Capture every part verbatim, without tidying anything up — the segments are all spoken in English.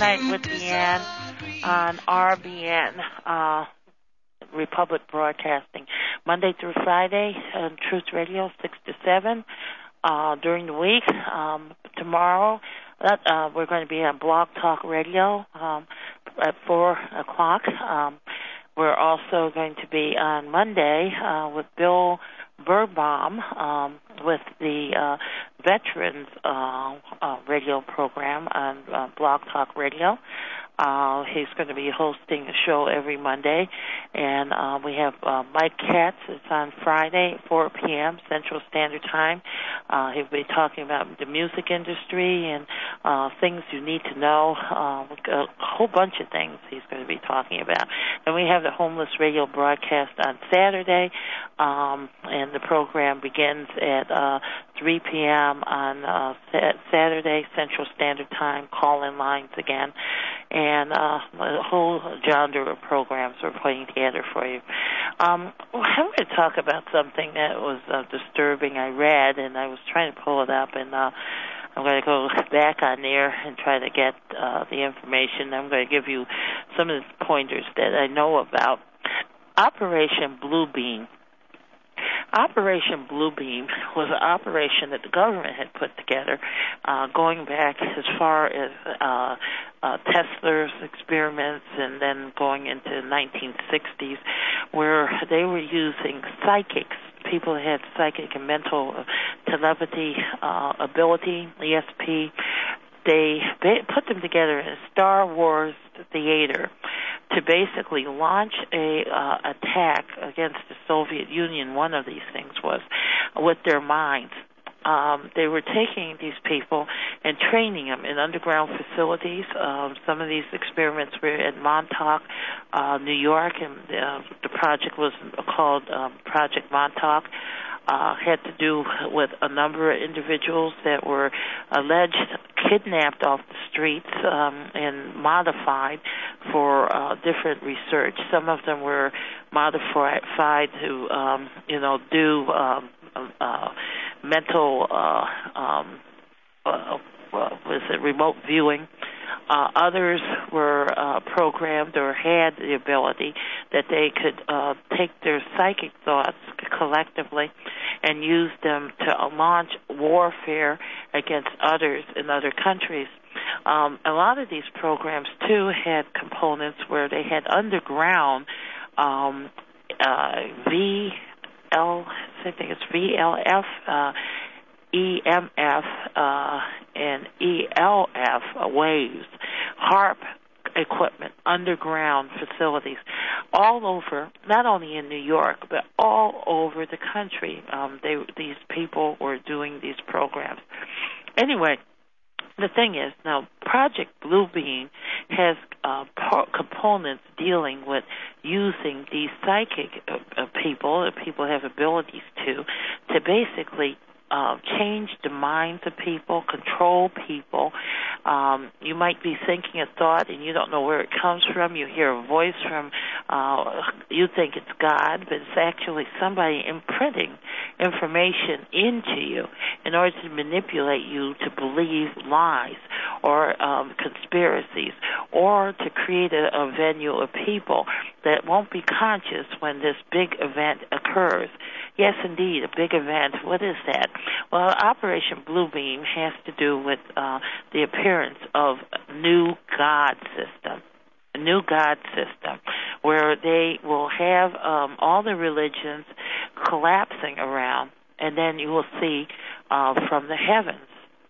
Night with Deanne on R B N, uh, Republic Broadcasting, Monday through Friday on Truth Radio, six to seven. Uh, during the week, um, tomorrow, uh, we're going to be on Blog Talk Radio um, at four o'clock. Um, we're also going to be on Monday uh, with Bill Birbaum um, with the uh, Veterans uh, uh, radio program on uh, Blog Talk Radio. Uh, he's going to be hosting a show every Monday. And uh, we have uh, Mike Katz. It's on Friday at four p.m. Central Standard Time. Uh, he'll be talking about the music industry and uh, things you need to know. Uh, a whole bunch of things he's going to be talking about. And we have the Homeless Radio broadcast on Saturday. Um, and the program begins at uh, three p.m. on uh, Saturday, Central Standard Time. Call-in lines again. And uh, a whole genre of programs we're putting together for you. Um, I'm going to talk about something that was uh, disturbing. I read, and I was trying to pull it up, and uh, I'm going to go back on there and try to get uh, the information. I'm going to give you some of the pointers that I know about. Operation Bluebeam. Operation Bluebeam was an operation that the government had put together uh, going back as far as uh, uh, Tesla's experiments and then going into the nineteen sixties, where they were using psychics, people who had psychic and mental telepathy uh, ability, E S P. They put them together in a Star Wars theater to basically launch a uh, attack against the Soviet Union. One of these things was with their minds. Um, they were taking these people and training them in underground facilities. Um, some of these experiments were at Montauk, uh, New York, and uh, the project was called um, Project Montauk. Uh, had to do with a number of individuals that were alleged kidnapped off the streets um, and modified for uh, different research. Some of them were modified to, um, you know, do um, uh, mental, uh, um, uh, was it remote viewing. Uh, others were uh, programmed or had the ability that they could uh, take their psychic thoughts collectively and use them to uh, launch warfare against others in other countries. Um, a lot of these programs, too, had components where they had underground um, uh, V L, I think it's V L F, uh, E M F uh, and E L F waves, HARP equipment, underground facilities, all over, not only in New York, but all over the country. Um, they, these people were doing these programs. Anyway, the thing is, now, Project Bluebeam has uh, po- components dealing with using these psychic uh, uh, people, uh, people have abilities to, to basically Uh, change the minds of people, control people. Um, you might be thinking a thought and you don't know where it comes from. You hear a voice from, uh, you think it's God, but it's actually somebody imprinting information into you in order to manipulate you to believe lies or um, conspiracies, or to create a, a venue of people that won't be conscious when this big event occurs. Yes, indeed, a big event. What is that? Well, Operation Bluebeam has to do with uh, the appearance of a new God system, a new God system, where they will have um, all the religions collapsing around, and then you will see uh, from the heavens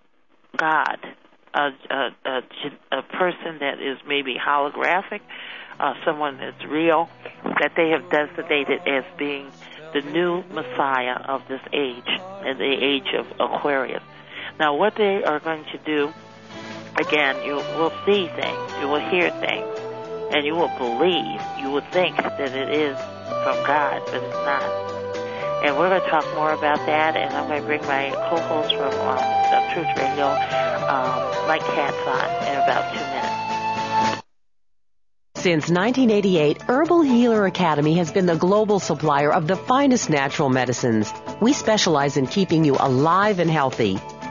God, a, a, a, a person that is maybe holographic, uh, someone that's real, that they have designated as being the new Messiah of this age, and the age of Aquarius. Now, what they are going to do, again, you will see things, you will hear things, and you will believe, you will think that it is from God, but it's not. And we're going to talk more about that, and I'm going to bring my co-host from um, Truth Radio, um, Mike Katz, on in about two minutes. Since nineteen eighty-eight, Herbal Healer Academy has been the global supplier of the finest natural medicines. We specialize in keeping you alive and healthy.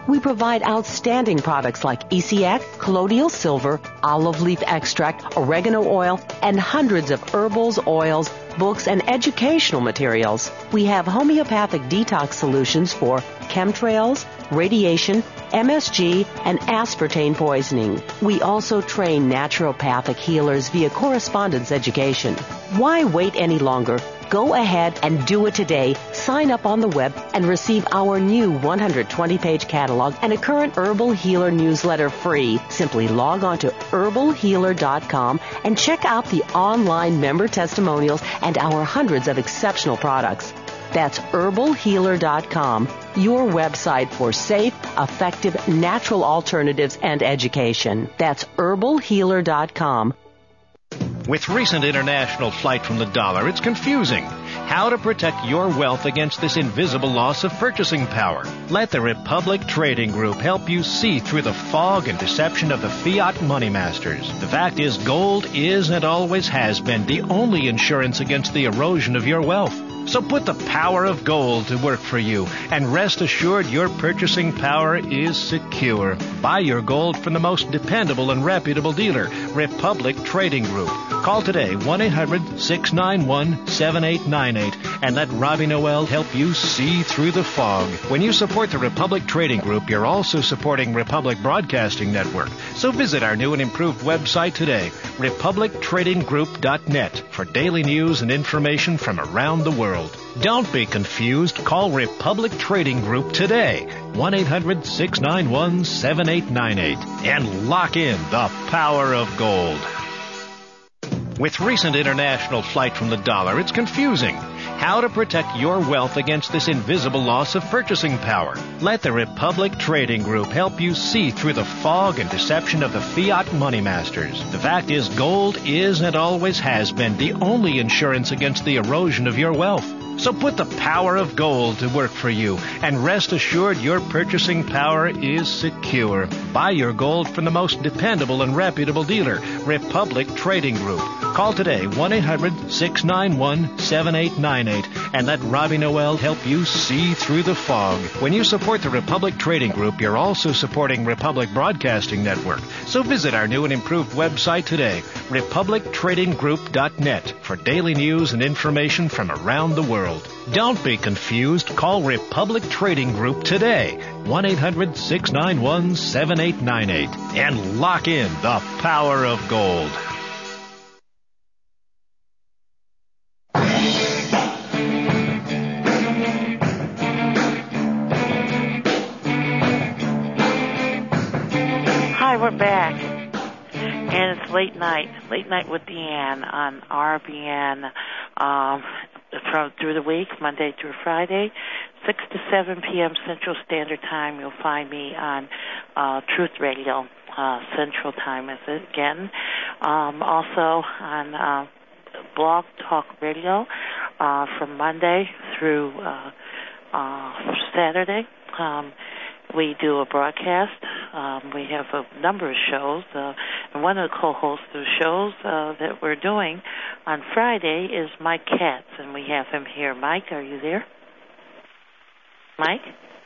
We provide outstanding products like E C X, colloidal silver, olive leaf extract, oregano oil, and hundreds of herbals, oils, books, and educational materials. We have homeopathic detox solutions for chemtrails, radiation, M S G, and aspartame poisoning. We also train naturopathic healers via correspondence education. Why wait any longer? Go ahead and do it today. Sign up on the web and receive our new one hundred twenty page catalog and a current Herbal Healer newsletter free. Simply log on to herbal healer dot com and check out the online member testimonials and our hundreds of exceptional products. That's herbal healer dot com, your website for safe, effective, natural alternatives and education. That's herbal healer dot com. With recent international flight from the dollar, it's confusing. How to protect your wealth against this invisible loss of purchasing power. Let the Republic Trading Group help you see through the fog and deception of the fiat money masters. The fact is, gold is and always has been the only insurance against the erosion of your wealth. So put the power of gold to work for you, and rest assured your purchasing power is secure. Buy your gold from the most dependable and reputable dealer, Republic Trading Group. Call today, one eight hundred six nine one seven eight nine eight, and let Robbie Noel help you see through the fog. When you support the Republic Trading Group, you're also supporting Republic Broadcasting Network. So visit our new and improved website today, republic trading group dot net, for daily news and information from around the world. Don't be confused. Call Republic Trading Group today, one eight hundred six nine one seven eight nine eight, and lock in the power of gold. With recent international flight from the dollar, it's confusing. How to protect your wealth against this invisible loss of purchasing power. Let the Republic Trading Group help you see through the fog and deception of the fiat money masters. The fact is, gold is and always has been the only insurance against the erosion of your wealth. So put the power of gold to work for you, and rest assured your purchasing power is secure. Buy your gold from the most dependable and reputable dealer, Republic Trading Group. Call today, one eight hundred six nine one seven eight nine eight, and let Robbie Noel help you see through the fog. When you support the Republic Trading Group, you're also supporting Republic Broadcasting Network. So visit our new and improved website today, republic trading group dot net, for daily news and information from around the world. Don't be confused. Call Republic Trading Group today, one eight hundred six nine one seven eight nine eight, and lock in the power of gold. Hi, we're back. And it's late night, late night with Deanne on R B N, um, from through the week, Monday through Friday, six to seven p.m. Central Standard Time. You'll find me on uh, Truth Radio, uh, Central Time is it again. Um, also on uh, Blog Talk Radio uh, from Monday through uh, uh, Saturday. Um, We do a broadcast. Um, we have a number of shows. Uh, and one of the co-hosts of the shows uh, that we're doing on Friday is Mike Katz, and we have him here. Mike, are you there? Mike?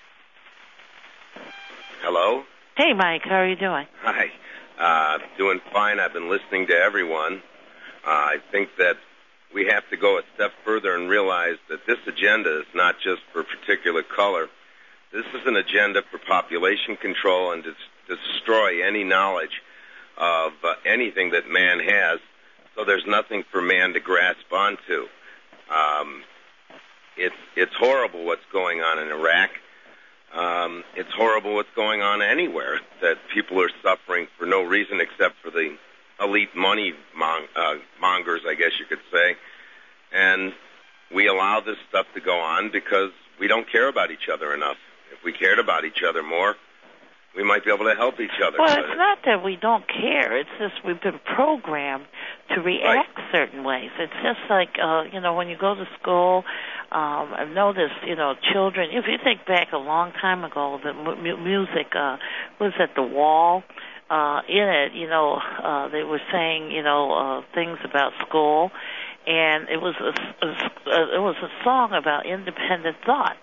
Hello? Hey, Mike, how are you doing? Hi. Uh, doing fine. I've been listening to everyone. Uh, I think that we have to go a step further and realize that this agenda is not just for a particular color. This is an agenda for population control and to, to destroy any knowledge of uh, anything that man has, so there's nothing for man to grasp onto. Um, it's it's horrible what's going on in Iraq. Um, it's horrible what's going on anywhere, that people are suffering for no reason except for the elite money mong- uh, mongers, I guess you could say. And we allow this stuff to go on because we don't care about each other enough. If we cared about each other more, we might be able to help each other. Well, it's not that we don't care. It's just we've been programmed to react right. certain ways. It's just like, uh, you know, when you go to school, um, I've noticed, you know, children, if you think back a long time ago, the mu- music uh, was at the wall. Uh, in it, you know, uh, they were saying, you know, uh, things about school. And it was a, a, a, it was a song about independent thought.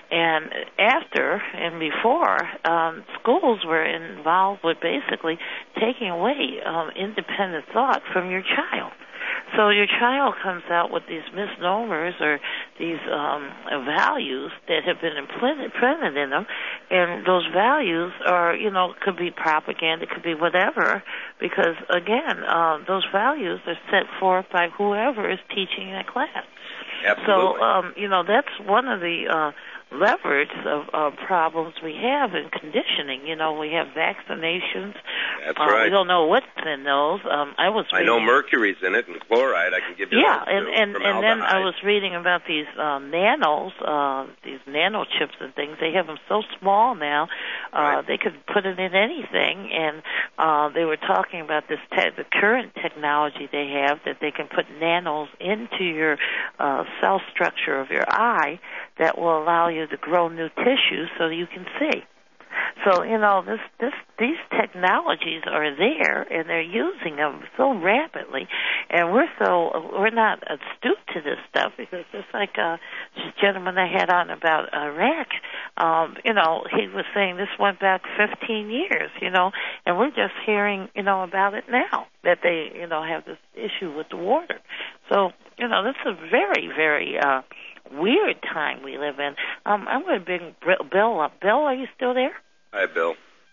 and after and before, um, schools were involved with basically taking away um, independent thought from your child. So your child comes out with these misnomers or these um, values that have been implanted, implanted in them, and those values are, you know, could be propaganda, could be whatever, because, again, uh, those values are set forth by whoever is teaching that class. Absolutely. So, um, you know, that's one of the uh, leverage of uh, problems we have in conditioning. You know, we have vaccinations. That's uh, right. We don't know what's in those. Um, I was. I know mercury's in it and chloride. I can give you. Yeah, those and too, and and then I formaldehyde. was reading about these uh, nanos, uh, these nanochips and things. They have them so small now, uh, Right. they could put it in anything. And uh, they were talking about this te- the current technology they have that they can put nanos into your uh, cell structure of your eye that will allow you to grow new tissue so you can see. So, you know, this, this, these technologies are there, and they're using them so rapidly, and we're so, we're not astute to this stuff, because just like uh, this gentleman I had on about Iraq, um, you know, he was saying this went back fifteen years, you know, and we're just hearing, you know, about it now, that they, you know, have this issue with the water. So, you know, this is a very, very uh, weird time we live in. Um, I'm going to bring Bill up. Bill, are you still there? Hi, Bill.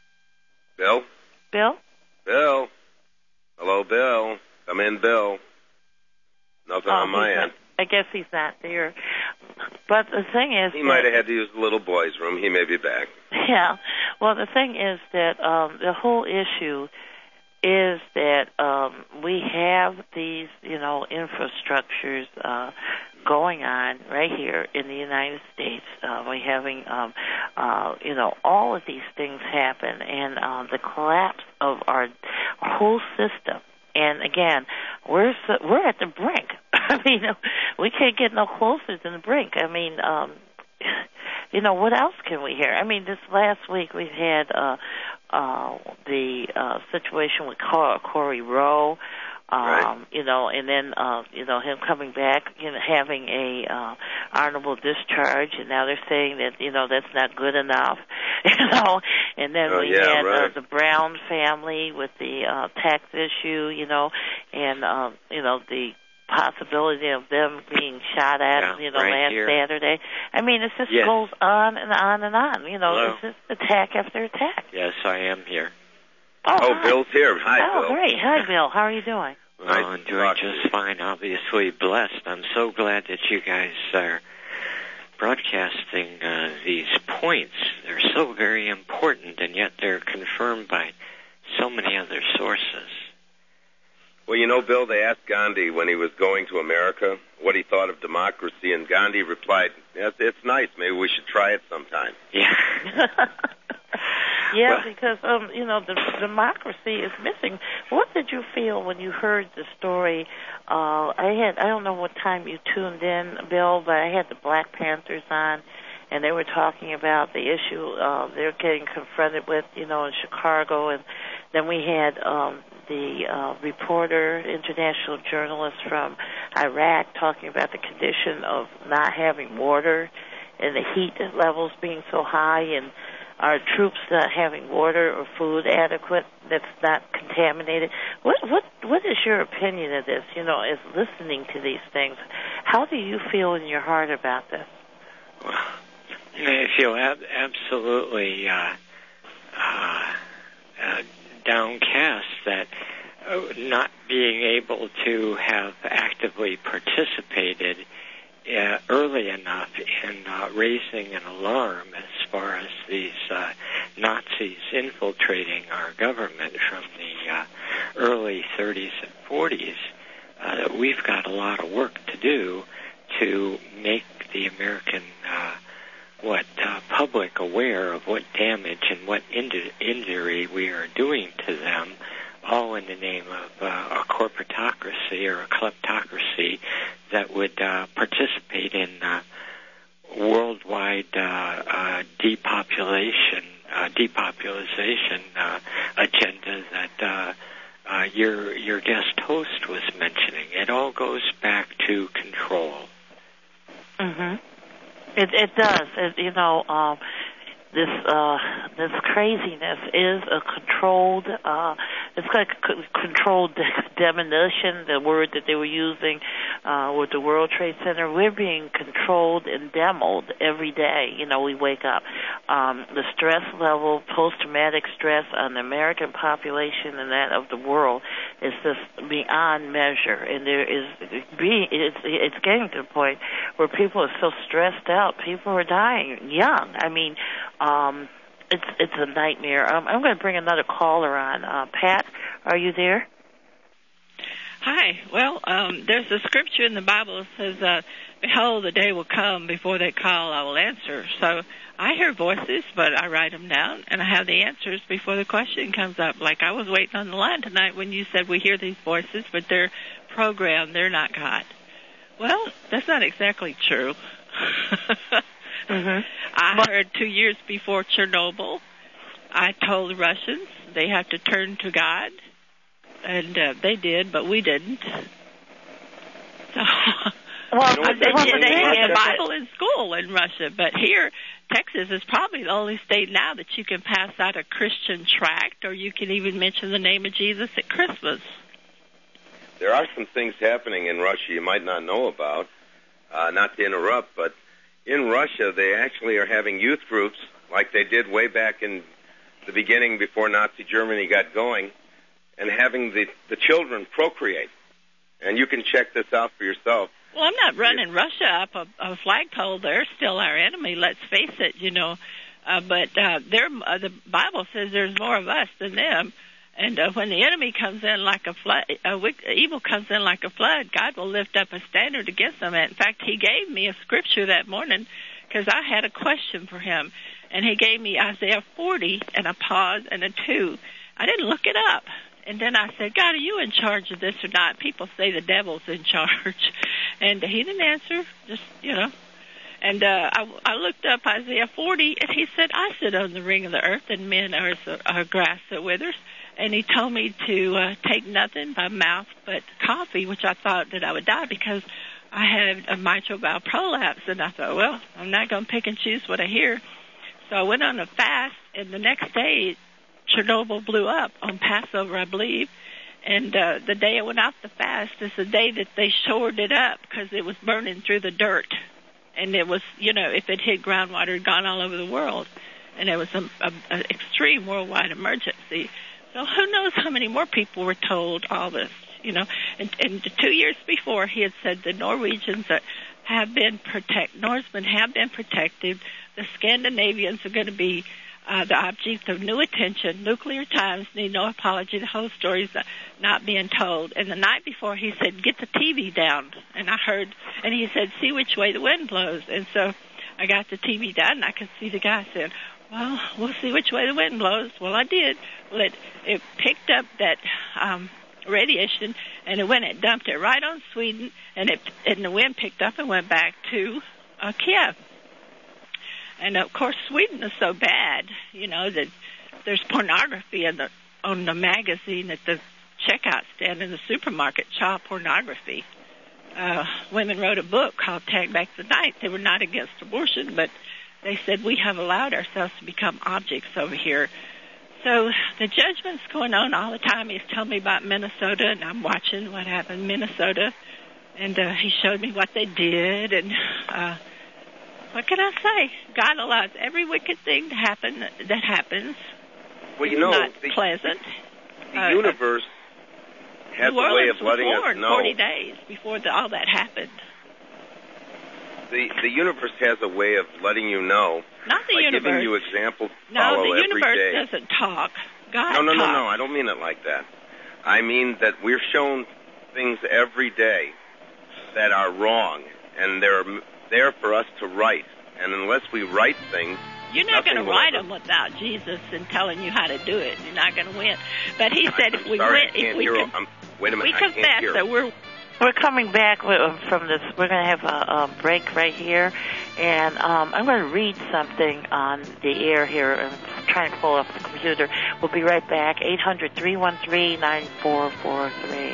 Bill? Bill? Bill? Hello, Bill. Come in, Bill. Nothing Oh, on my he's end. not- I guess he's not there. But the thing is... He that- might have had to use the little boy's room. He may be back. Yeah. Well, the thing is that um, the whole issue is that um, we have these, you know, infrastructures uh, going on right here in the United States. Uh, we're having, um, uh, you know, all of these things happen, and uh, the collapse of our whole system. And again, we're we're at the brink. I mean, we can't get no closer than the brink. I mean, um, you know, what else can we hear? I mean, this last week we've had uh, uh, the uh, situation with Corey Rowe. Um, Right. You know, and then uh, you know him coming back, you know, having a uh, honorable discharge, and now they're saying that you know that's not good enough, you know. And then Oh, we yeah, had right. uh, the Brown family with the uh, tax issue, you know, and um, you know the possibility of them being shot at, Yeah, you know, right last here. Saturday. I mean, it just Yes. goes on and on and on. You know, Hello? it's just attack after attack. Yes, I am here. Oh, Oh, hi. Bill's here. Hi, Oh, Bill. great. Hi, Bill. How are you doing? Well, Nice I'm to doing talk to just you. fine, obviously blessed. I'm so glad that you guys are broadcasting uh, these points. They're so very important, and yet they're confirmed by so many other sources. Well, you know, Bill, they asked Gandhi when he was going to America what he thought of democracy, and Gandhi replied, yes, it's nice. Maybe we should try it sometime. Yeah. Yeah, Well- because um, you know the democracy is missing. What did you feel when you heard the story? Uh, I had I don't know what time you tuned in, Bill, but I had the Black Panthers on, and they were talking about the issue uh, they're getting confronted with, you know, in Chicago, and then we had um, the uh, reporter, international journalist from Iraq, talking about the condition of not having water and the heat levels being so high, and our troops not having water or food adequate that's not contaminated. What what what is your opinion of this? You know, as listening to these things, how do you feel in your heart about this? Well, I feel ab- absolutely uh, uh, uh, downcast that uh, not being able to have actively participated uh, early enough in uh, raising an alarm as far as these uh, Nazis infiltrating our government from the uh, early thirties and forties, uh, that we've got a lot of work to do to make the American uh, what uh, public aware of what damage and what inju- injury we are doing to them, all in the name of uh, a corporatocracy or a kleptocracy that would uh, participate in uh, worldwide uh, uh, depopulation, uh, depopulation uh, agenda that uh, uh, your your guest host was mentioning. It all goes back to control. Mm-hmm. It It, it does. It, you know, um, this uh, this craziness is a controlled. Uh, it's like a controlled demolition. The word that they were using uh, with the World Trade Center. We're being controlled and demoed every day. You know, we wake up. Um, the stress level, post-traumatic stress on the American population and that of the world is just beyond measure. And there is being it's it's getting to the point where people are so stressed out. People are dying young. I mean. Um, it's it's a nightmare. Um, I'm going to bring another caller on. Uh, Pat, are you there? Hi. Well, um, there's a scripture in the Bible that says, uh, "Behold, the day will come before they call, I will answer." So I hear voices, but I write them down, and I have the answers before the question comes up. Like I was waiting on the line tonight when you said we hear these voices, but they're programmed. They're not God. Well, that's not exactly true. Mm-hmm. I heard two years before Chernobyl, I told the Russians they have to turn to God, and uh, they did, but we didn't. So, well, they, they, they had a Bible in school in Russia, but here, Texas is probably the only state now that you can pass out a Christian tract, or you can even mention the name of Jesus at Christmas. There are some things happening in Russia you might not know about, uh, not to interrupt, but in Russia, they actually are having youth groups like they did way back in the beginning before Nazi Germany got going, and having the, the children procreate. And you can check this out for yourself. Well, I'm not running Russia up a, a flagpole. They're still our enemy, let's face it, you know. Uh, but uh, they're, uh, the Bible says there's more of us than them. And uh, when the enemy comes in like a flood, uh, evil comes in like a flood, God will lift up a standard against them. In fact, he gave me a scripture that morning because I had a question for him. And he gave me Isaiah forty and a pause and a two. I didn't look it up. And then I said, God, are you in charge of this or not? People say the devil's in charge. And he didn't answer, just, you know. And uh, I, I looked up Isaiah forty, and he said, I sit on the ring of the earth, and men are, are grass that withers. And he told me to uh, take nothing by mouth but coffee, which I thought that I would die because I had a mitral valve prolapse. And I thought, well, I'm not going to pick and choose what I hear. So I went on a fast, and the next day, Chernobyl blew up on Passover, I believe. And uh, the day I went off the fast is the day that they shored it up because it was burning through the dirt. And it was, you know, if it hit groundwater, it had gone all over the world. And it was an extreme worldwide emergency. So who knows how many more people were told all this, you know. And, and two years before, he had said the Norwegians are, have been protect, Norsemen have been protected. The Scandinavians are going to be uh, the object of new attention. Nuclear times need no apology. The whole story's not being told. And the night before, he said, get the T V down. And I heard, and he said, see which way the wind blows. And so I got the T V down, and I could see the guy saying, well, we'll see which way the wind blows. Well, I did. Well, it, it picked up that um, radiation, and it went and dumped it right on Sweden, and it and the wind picked up and went back to uh, Kiev. And, of course, Sweden is so bad, you know, that there's pornography in the, on the magazine at the checkout stand in the supermarket, child pornography. Uh, women wrote a book called Tag Back the Night. They were not against abortion, but they said we have allowed ourselves to become objects over here. So the judgment's going on all the time. He's telling me about Minnesota, and I'm watching what happened in Minnesota. And uh, he showed me what they did, and uh, what can I say? God allows every wicked thing to happen that happens. Well, you know, not the, pleasant. The uh, universe has a way of letting us know. forty days before the, all that happened. The the universe has a way of letting you know. Not the by universe. Giving you examples to no, follow the every universe day. doesn't talk. God No, no, talks. no, no. I don't mean it like that. I mean that we're shown things every day that are wrong, and they're there for us to right. And unless we write things, you're not going to will write ever. them without Jesus and telling you how to do it. You're not going to win. But he said if I'm we sorry, win, I can't if we hear. can, I'm, wait a minute, we I can't confess hear. that we're. We're coming back from this. We're going to have a, a break right here, and um, I'm going to read something on the air here. I'm trying to pull up the computer. We'll be right back. eight hundred, three one three, nine four four three.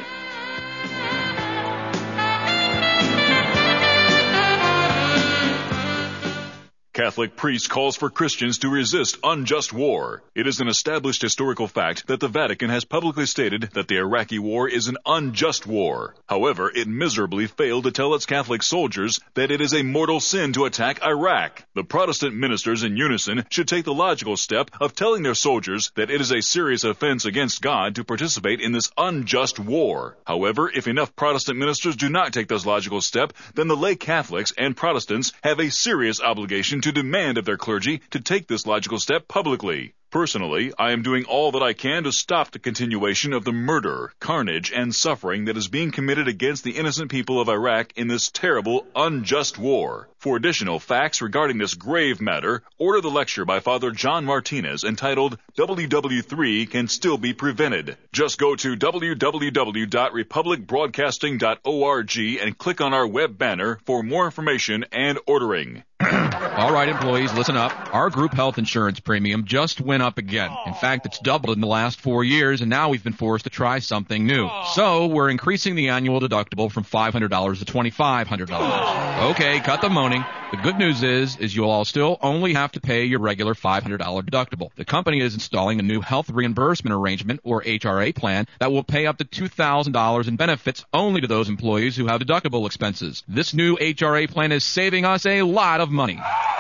Catholic priest calls for Christians to resist unjust war. It is an established historical fact that the Vatican has publicly stated that the Iraqi war is an unjust war. However, it miserably failed to tell its Catholic soldiers that it is a mortal sin to attack Iraq. The Protestant ministers in unison should take the logical step of telling their soldiers that it is a serious offense against God to participate in this unjust war. However, if enough Protestant ministers do not take this logical step, then the lay Catholics and Protestants have a serious obligation to demand of their clergy to take this logical step publicly. Personally, I am doing all that I can to stop the continuation of the murder, carnage, and suffering that is being committed against the innocent people of Iraq in this terrible, unjust war. For additional facts regarding this grave matter, order the lecture by Father John Martinez entitled W W three Can Still Be Prevented. Just go to w w w dot republic broadcasting dot org and click on our web banner for more information and ordering. All right, employees, listen up. Our group health insurance premium just went up again. In fact, it's doubled in the last four years, and now we've been forced to try something new. So we're increasing the annual deductible from five hundred dollars to twenty-five hundred dollars. Okay, cut the moaning. The good news is, is you'll all still only have to pay your regular five hundred dollars deductible. The company is installing a new health reimbursement arrangement, or H R A plan, that will pay up to two thousand dollars in benefits only to those employees who have deductible expenses. This new H R A plan is saving us a lot of money.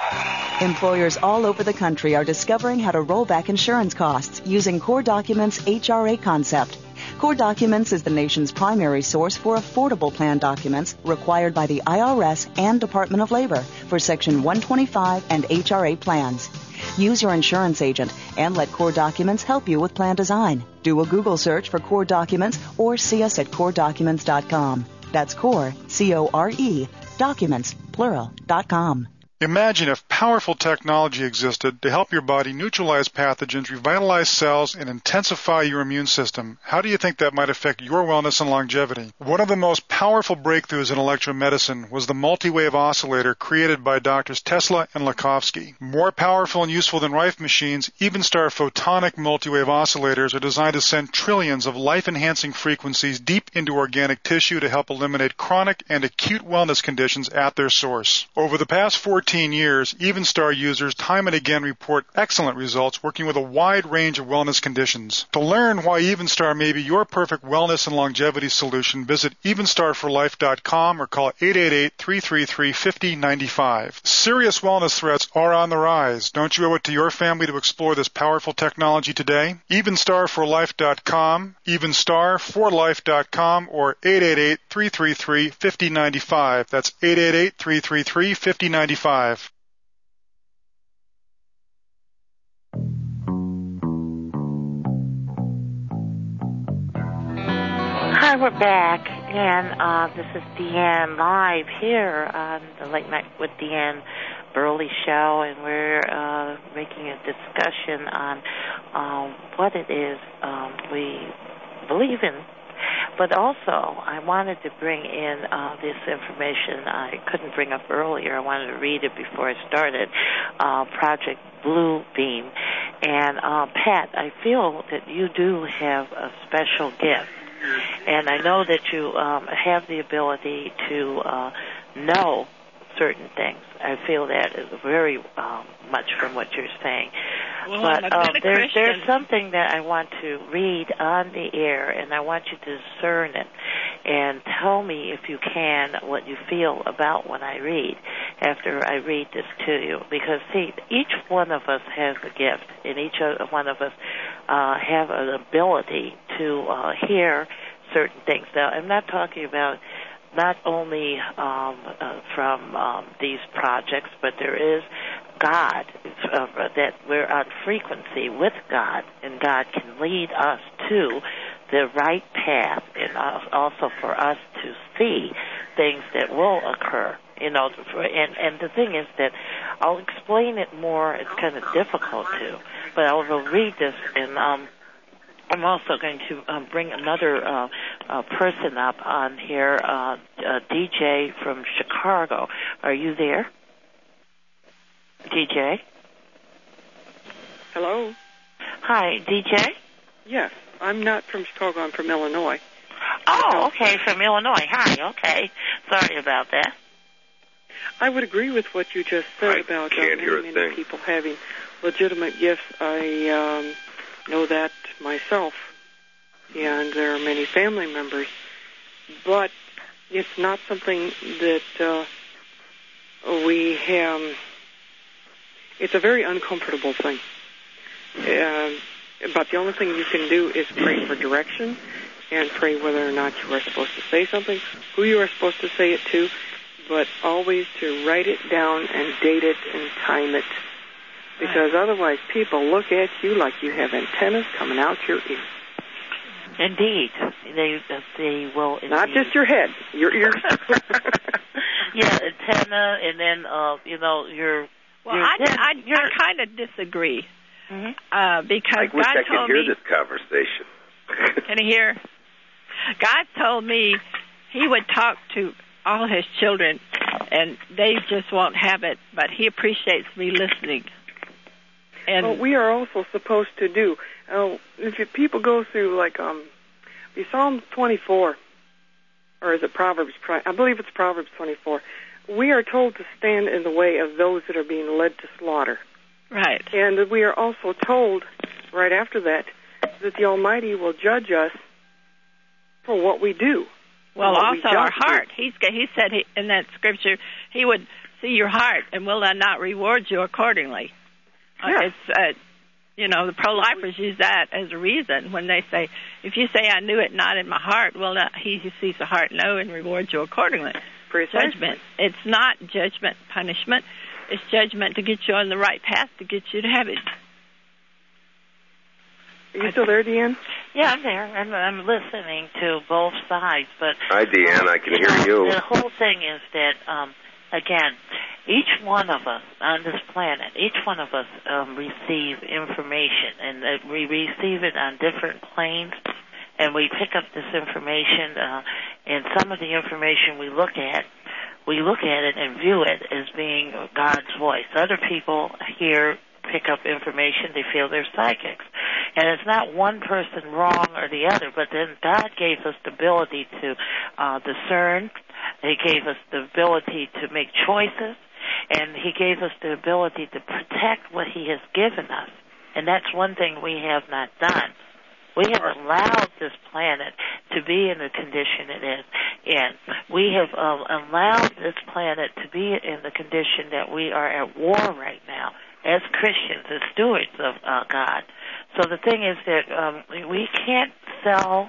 Employers all over the country are discovering how to roll back insurance costs using Core Documents' H R A concept. Core Documents is the nation's primary source for affordable plan documents required by the I R S and Department of Labor for Section one twenty-five and H R A plans. Use your insurance agent and let Core Documents help you with plan design. Do a Google search for Core Documents or see us at core documents dot com. That's Core, C O R E, documents, plural, dot com. Imagine if powerful technology existed to help your body neutralize pathogens, revitalize cells, and intensify your immune system. How do you think that might affect your wellness and longevity? One of the most powerful breakthroughs in electromedicine was the multi-wave oscillator created by Doctors Tesla and Lakhovsky. More powerful and useful than Rife machines, Evenstar photonic multi-wave oscillators are designed to send trillions of life-enhancing frequencies deep into organic tissue to help eliminate chronic and acute wellness conditions at their source. Over the past fourteen years, Evenstar users time and again report excellent results working with a wide range of wellness conditions. To learn why Evenstar may be your perfect wellness and longevity solution, visit evenstar for life dot com or call eight eight eight, three three three, five zero nine five. Serious wellness threats are on the rise. Don't you owe it to your family to explore this powerful technology today? evenstar for life dot com, evenstar for life dot com, or eight eight eight, three three three, five zero nine five. That's eight eight eight, three three three, five zero nine five. Hi, we're back, and uh, this is Deanne live here on the Late Night with Deanne Burley show, and we're uh, making a discussion on um, what it is um, we believe in. But also, I wanted to bring in uh, this information I couldn't bring up earlier. I wanted to read it before I started, uh, Project Blue Beam. And, uh, Pat, I feel that you do have a special gift. And I know that you um, have the ability to uh, know certain things. I feel that is very um, much from what you're saying. Well, but um, there's, there's something that I want to read on the air, and I want you to discern it and tell me, if you can, what you feel about what I read after I read this to you. Because, see, each one of us has a gift, and each one of us uh, have an ability to uh, hear certain things. Now, I'm not talking about not only um, uh, from um, these projects, but there is God, uh, that we're on frequency with God, and God can lead us to the right path, and also for us to see things that will occur. You know, and, and the thing is that I'll explain it more. It's kind of difficult to, but I will read this, and um, I'm also going to um, bring another uh, uh, person up on here, uh, uh, D J from Chicago. Are you there, D J? Hello? Hi, D J? Yes, I'm not from Chicago. I'm from Illinois. Oh, okay, from Illinois. Hi, okay. Sorry about that. I would agree with what you just said I about can't uh, hear a many, thing. many people having legitimate gifts. I um, know that myself, and there are many family members. But it's not something that uh, we have. It's a very uncomfortable thing. Uh, but the only thing you can do is pray for direction and pray whether or not you are supposed to say something, who you are supposed to say it to, but always to write it down and date it and time it, because otherwise people look at you like you have antennas coming out your ears. Indeed. They they will. Not indeed. just your head, your ears. Yeah, antenna, and then, uh, you know, your... Well, your I, head, I, your, I kind of disagree. Mm-hmm. Uh, because I wish God I could told hear me... this conversation. Can you hear? God told me he would talk to all his children, and they just won't have it, but he appreciates me listening. And well, we are also supposed to do. Uh, if you, people go through, like, um, the Psalm twenty-four, or is it Proverbs? I believe it's Proverbs twenty-four. We are told to stand in the way of those that are being led to slaughter. Right. And we are also told, right after that, that the Almighty will judge us for what we do. Well, what also our heart. He's, he said he, in that scripture, he would see your heart and will not reward you accordingly. Yeah. Uh, it's, uh, you know, the pro-lifers use that as a reason when they say, if you say I knew it not in my heart, well, not, he who sees the heart know and rewards you accordingly. Precisely. Judgment. It's not judgment, punishment. It's judgment to get you on the right path, to get you to heaven. Are you still there, Deanne? Yeah, I'm there. I'm, I'm listening to both sides. But Hi, Deanne. I can you hear know, you. The whole thing is that, um, again, each one of us on this planet, each one of us um, receive information, and uh, we receive it on different planes, and we pick up this information, uh, and some of the information we look at, we look at it and view it as being God's voice. Other people hear, pick up information, they feel they're psychics. And it's not one person wrong or the other, but then God gave us the ability to uh, discern. He gave us the ability to make choices, and he gave us the ability to protect what he has given us. And that's one thing we have not done. We have allowed this planet to be in the condition it is in. We have uh, allowed this planet to be in the condition that we are at war right now as Christians, as stewards of uh, God. So the thing is that um, we can't sell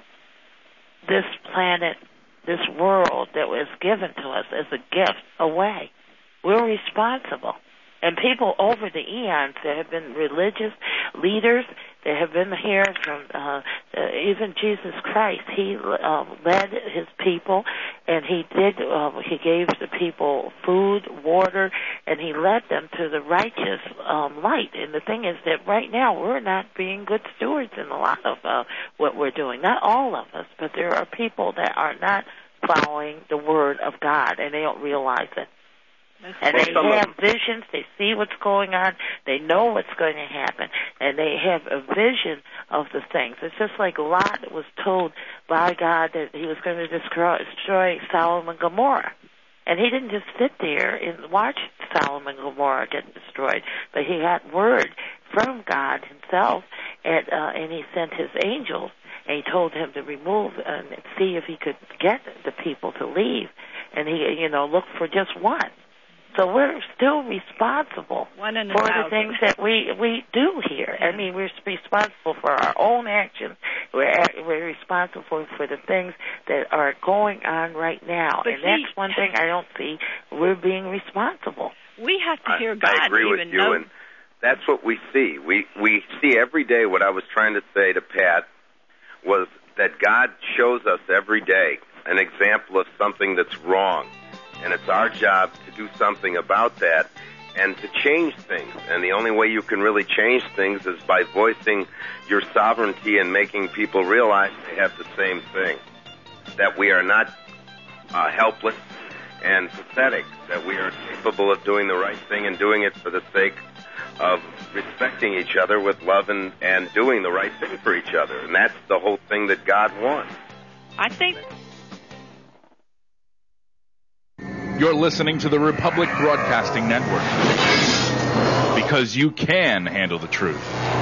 this planet, this world that was given to us as a gift away. We're responsible. And people over the eons that have been religious leaders, that have been here from uh, uh, even Jesus Christ. He uh, led his people, and he did. Uh, he gave the people food, water, and he led them to the righteous um, light. And the thing is that right now we're not being good stewards in a lot of uh, what we're doing. Not all of us, but there are people that are not following the word of God, and they don't realize it. And they have visions, they see what's going on, they know what's going to happen, and they have a vision of the things. It's just like Lot was told by God that he was going to destroy, destroy Sodom and Gomorrah. And he didn't just sit there and watch Sodom and Gomorrah get destroyed, but he got word from God himself, and, uh, and he sent his angels, and he told him to remove and see if he could get the people to leave. And he, you know, look for just one. So we're still responsible for the things that we we do here. I mean, we're responsible for our own actions. We're we're responsible for, for the things that are going on right now. But and see, that's one thing I don't see. We're being responsible. We have to hear God I agree to with even you, know. and that's what we see. We we see every day. What I was trying to say to Pat was that God shows us every day an example of something that's wrong. And it's our job to do something about that and to change things. And the only way you can really change things is by voicing your sovereignty and making people realize they have the same thing, that we are not uh, helpless and pathetic, that we are capable of doing the right thing and doing it for the sake of respecting each other with love and, and doing the right thing for each other. And that's the whole thing that God wants. I think... You're listening to the Republic Broadcasting Network. Because you can handle the truth.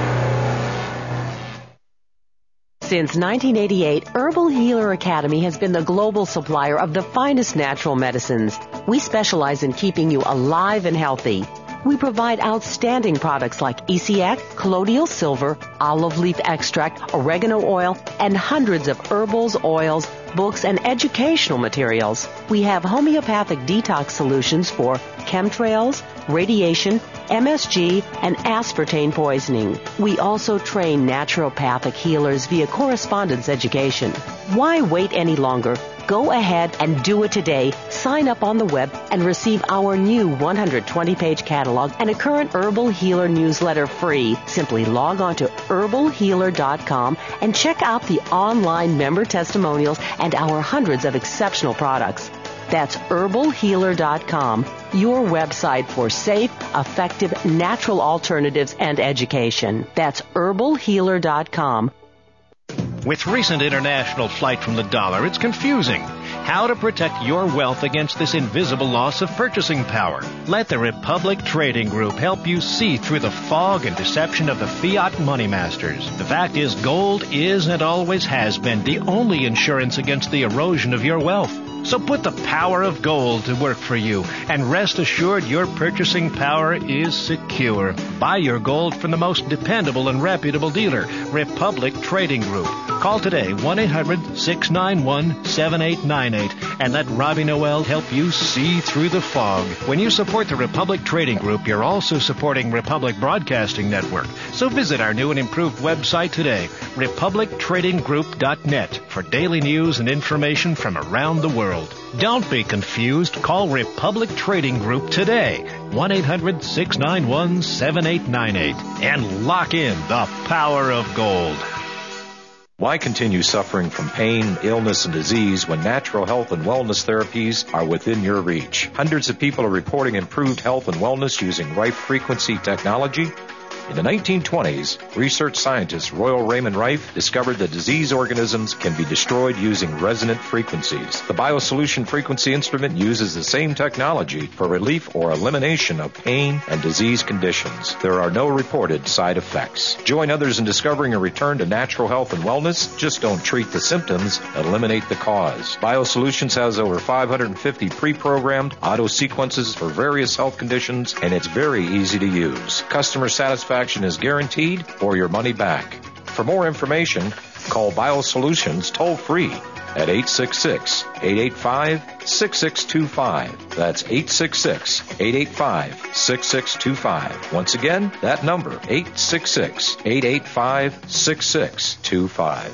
Since nineteen eighty-eight, Herbal Healer Academy has been the global supplier of the finest natural medicines. We specialize in keeping you alive and healthy. We provide outstanding products like E C X, colloidal silver, olive leaf extract, oregano oil, and hundreds of herbals, oils, books, and educational materials. We have homeopathic detox solutions for chemtrails, radiation, M S G, and aspartame poisoning. We also train naturopathic healers via correspondence education. Why wait any longer? Go ahead and do it today. Sign up on the web and receive our new one hundred twenty page catalog and a current Herbal Healer newsletter free. Simply log on to herbal healer dot com and check out the online member testimonials and our hundreds of exceptional products. That's herbal healer dot com, your website for safe, effective, natural alternatives and education. That's herbal healer dot com. With recent international flight from the dollar, it's confusing. How to protect your wealth against this invisible loss of purchasing power. Let the Republic Trading Group help you see through the fog and deception of the fiat money masters. The fact is, gold is and always has been the only insurance against the erosion of your wealth. So put the power of gold to work for you and rest assured your purchasing power is secure. Buy your gold from the most dependable and reputable dealer, Republic Trading Group. Call today, one eight hundred six nine one seven eight nine eight, and let Robbie Noel help you see through the fog. When you support the Republic Trading Group, you're also supporting Republic Broadcasting Network. So visit our new and improved website today, republic trading group dot net, for daily news and information from around the world. Don't be confused. Call Republic Trading Group today, one eight hundred six nine one seven eight nine eight, and lock in the power of gold. Why continue suffering from pain, illness, and disease when natural health and wellness therapies are within your reach? Hundreds of people are reporting improved health and wellness using Rife Frequency technology. In the nineteen twenties, research scientist Royal Raymond Rife discovered that disease organisms can be destroyed using resonant frequencies. The BioSolution frequency instrument uses the same technology for relief or elimination of pain and disease conditions. There are no reported side effects. Join others in discovering a return to natural health and wellness. Just don't treat the symptoms, eliminate the cause. BioSolutions has over five hundred fifty pre-programmed auto sequences for various health conditions, and it's very easy to use. Customer satisfaction is guaranteed or your money back. For more information, call BioSolutions toll-free at eight six six, eight eight five, six six two five. That's eight six six, eight eight five, six six two five. Once again, that number, eight six six, eight eight five, six six two five.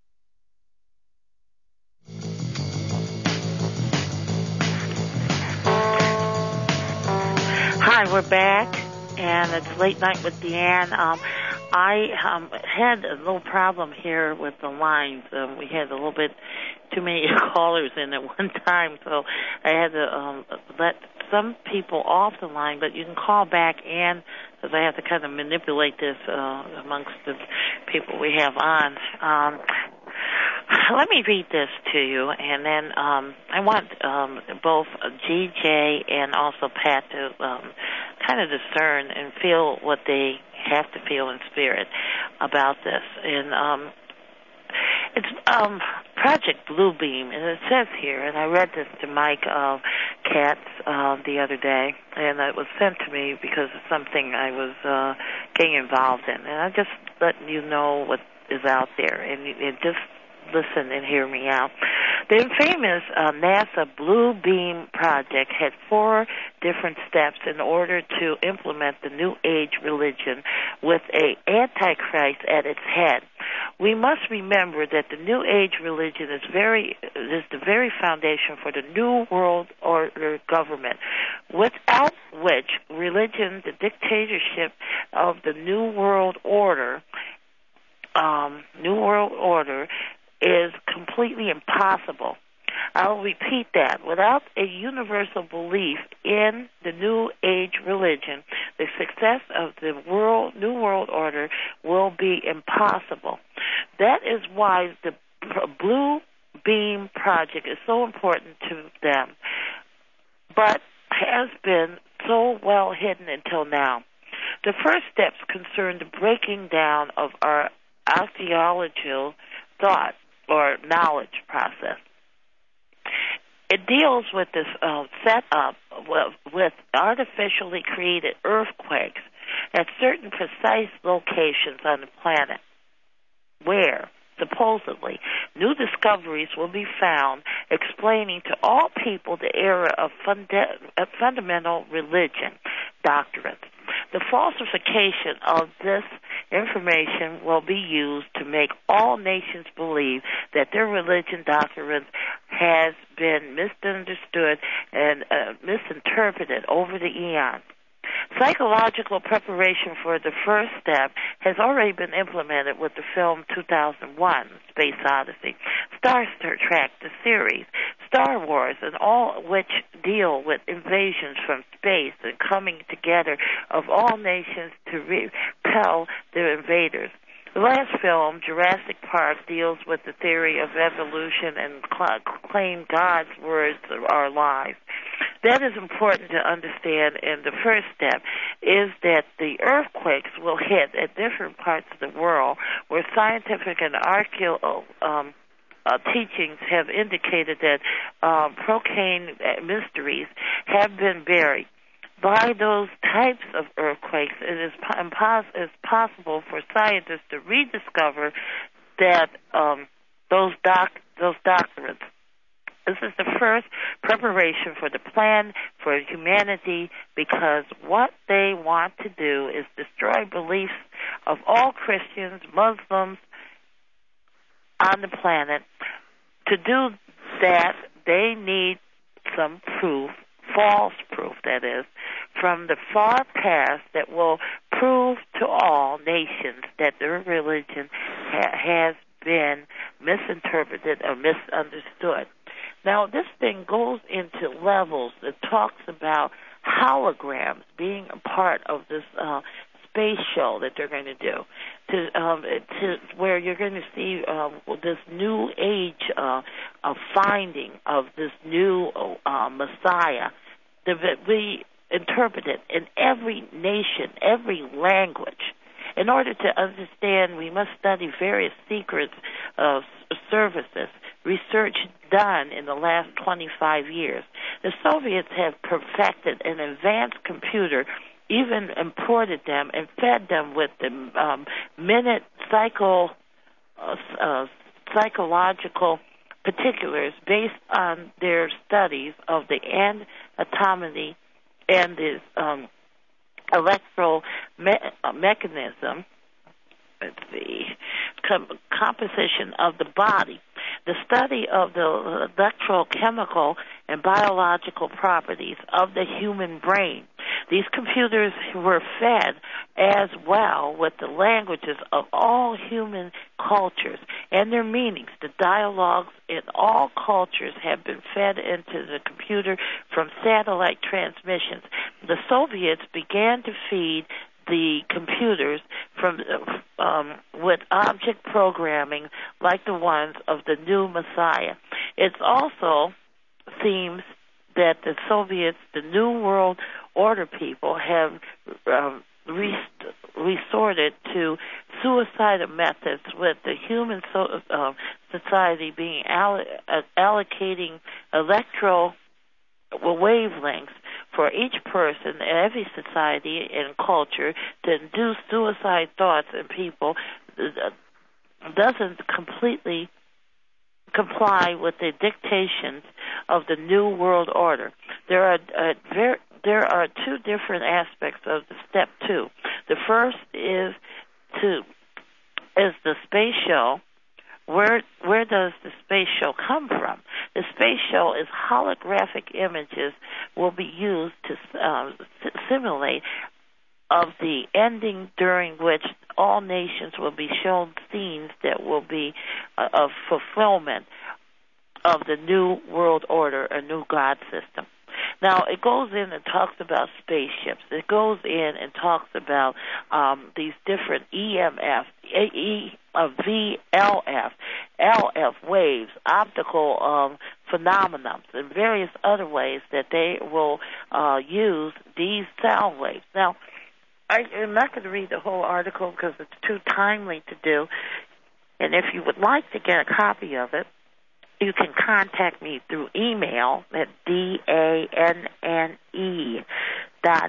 Hi, we're back. And it's late night with Deanne. Um, I um, had a little problem here with the lines. Um, we had a little bit too many callers in at one time, so I had to um, let some people off the line. But you can call back in, because I have to kind of manipulate this uh, amongst the people we have on. Um, let me read this to you, and then um, I want um, both G J and also Pat to um, kind of discern and feel what they have to feel in spirit about this. And um, it's um, Project Bluebeam, and it says here, and I read this to Mike uh, Katz uh, the other day, and it was sent to me because of something I was uh, getting involved in. And I just letting you know what is out there, and it just listen and hear me out. The infamous uh, NASA Blue Beam project had four different steps in order to implement the New Age religion with a Antichrist at its head. We must remember that the New Age religion is very is the very foundation for the New World Order government, without which religion, the dictatorship of the New World Order, um, New World Order, is completely impossible. I'll repeat that. Without a universal belief in the New Age religion, the success of the world, New World Order will be impossible. That is why the Blue Beam Project is so important to them. but has been so well hidden until now. The first steps concern the breaking down of our archaeological thought or knowledge process. It deals with this uh, setup with, with artificially created earthquakes at certain precise locations on the planet, where supposedly new discoveries will be found explaining to all people the era of, funda- of fundamental religion doctrines. The falsification of this information will be used to make all nations believe that their religion doctrines has been misunderstood and uh, misinterpreted over the eons. Psychological preparation for the first step has already been implemented with the film two thousand one, Space Odyssey, Star Trek, the series, Star Wars, and all which deal with invasions from space and coming together of all nations to repel the invaders. The last film, Jurassic Park, deals with the theory of evolution and cl- claim God's words are lies. That is important to understand, and the first step is that the earthquakes will hit at different parts of the world where scientific and archaeological um, uh, teachings have indicated that um, Procane mysteries have been buried. By those types of earthquakes, it is impos- it's possible for scientists to rediscover that um, those doc those doctrines. This is the first preparation for the plan for humanity, because what they want to do is destroy beliefs of all Christians, Muslims on the planet. To do that, they need some proof, false proof, that is, from the far past that will prove to all nations that their religion ha- has been misinterpreted or misunderstood. Now, this thing goes into levels. It talks about holograms being a part of this uh, space show that they're going to do, to, um, to where you're going to see um, this new age uh, of finding of this new uh, Messiah that we interpreted in every nation, every language. In order to understand, we must study various secrets of services, research done in the last twenty-five years. The Soviets have perfected an advanced computer, even imported them and fed them with the um, minute psycho, uh, uh, psychological particulars based on their studies of the anatomy and the um, electro me- uh, mechanism, let's see, com- composition of the body, the study of the electrochemical and biological properties of the human brain. These computers were fed as well with the languages of all human cultures and their meanings. The dialogues in all cultures have been fed into the computer from satellite transmissions. The Soviets began to feed the computers from um, with object programming like the ones of the new Messiah. It also seems that the Soviets, the New World Order people, have um, rest- resorted to suicidal methods, with the human so- uh, society being all- uh, allocating electro wavelengths for each person in every society and culture to induce suicide thoughts in people doesn't completely comply with the dictations of the New World Order. There are uh, ver- there are two different aspects of the step two. The first is to is the space show. Where where does the space show come from? The space show is holographic images will be used to uh, simulate of the ending, during which all nations will be shown scenes that will be uh, of fulfillment of the new world order, a new God system. Now, it goes in and talks about spaceships. It goes in and talks about um, these different E M Fs, E, uh, V L F, L F waves, optical um, phenomenons and various other ways that they will uh, use these sound waves. Now, I, I'm not going to read the whole article because it's too timely to do. And if you would like to get a copy of it, you can contact me through email at D A N N E dot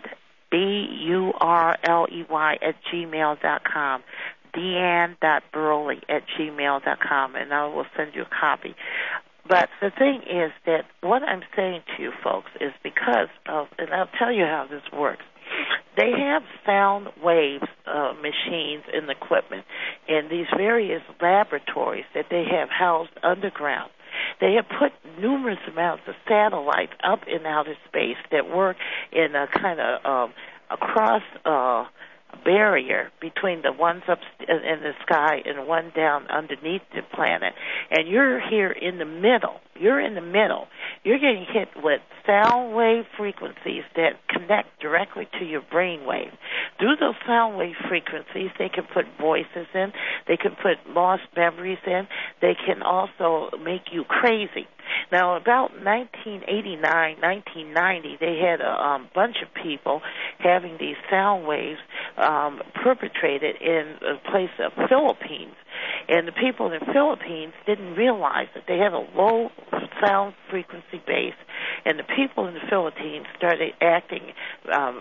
B U R L E Y at gmail dot com. Deanne dot Burley at gmail dot com, and I will send you a copy. But the thing is that what I'm saying to you folks is because of, and I'll tell you how this works. They have sound waves uh, machines and equipment in these various laboratories that they have housed underground. They have put numerous amounts of satellites up in outer space that work in a kind of um, a cross uh, barrier between the ones up in the sky and one down underneath the planet. And you're here in the middle. You're in the middle. You're getting hit with sound wave frequencies that connect directly to your brain wave. Through those sound wave frequencies, they can put voices in. They can put lost memories in. They can also make you crazy. Now, about nineteen eighty-nine, nineteen ninety, they had a um, bunch of people having these sound waves um, perpetrated in a place of Philippines. And the people in the Philippines didn't realize that they had a low sound frequency base. And the people in the Philippines started acting um,